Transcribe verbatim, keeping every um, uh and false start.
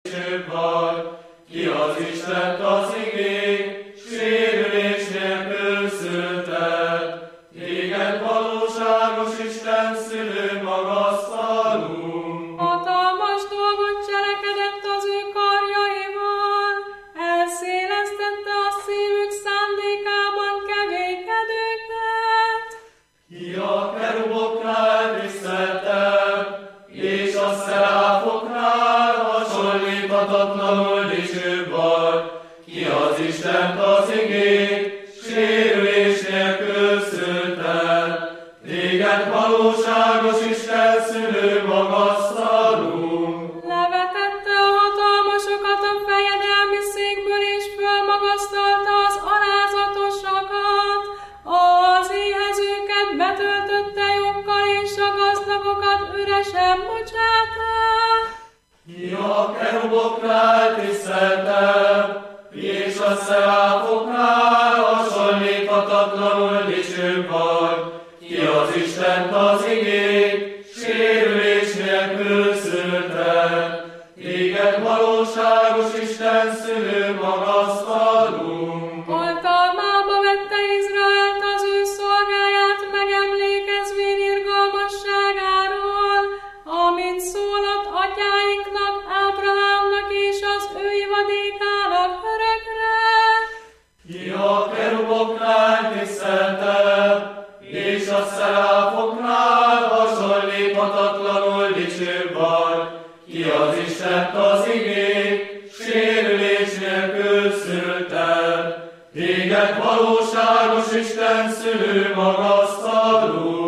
vagy, ki az Istent az igény, sérülés nélkül szülted. Téged valóságos Isten szülő magasztalunk. Hatalmas dolgot cselekedett az ő karjaival, elszélesztette a szívük szándékában kegyékedőket. Ki a keruboknál tiszteltebb, és a szeráfoknál hasonlíthatatlanul dicsőbb vagy, ki az Istent az igény, sérülés nélkül szülted. Téged valóságos Isten szülő magasztalunk. Levetette a hatalmasokat a fejedelmi székből, és fölmagasztalta az alázatosakat. Az éhezőket betöltötte joggal, és a gazdagokat üresen bocsátta. Ki a keruboknál tiszteltebb, és a szeráfoknál hasonlíthatatlanul dicsőbb vagy, ki az Istent az igény, sérülés nélkül szülted. Téged valóságos Isten szülő magasztalunk. Oltalmába vette Izraelt az ő szolgáját, megemlékezvén irgalmasságáról, amit szólott atyáinknak, Ábrahámnak és az ő ivadékának örökre. Ki a keruboknál tiszteltebb, és a szeráfoknál hasonlíthatatlanul dicsőbb vagy, ki az Istent az igény, sérülés nélkül szülted. Téged valóságos Isten szülő magasztalunk.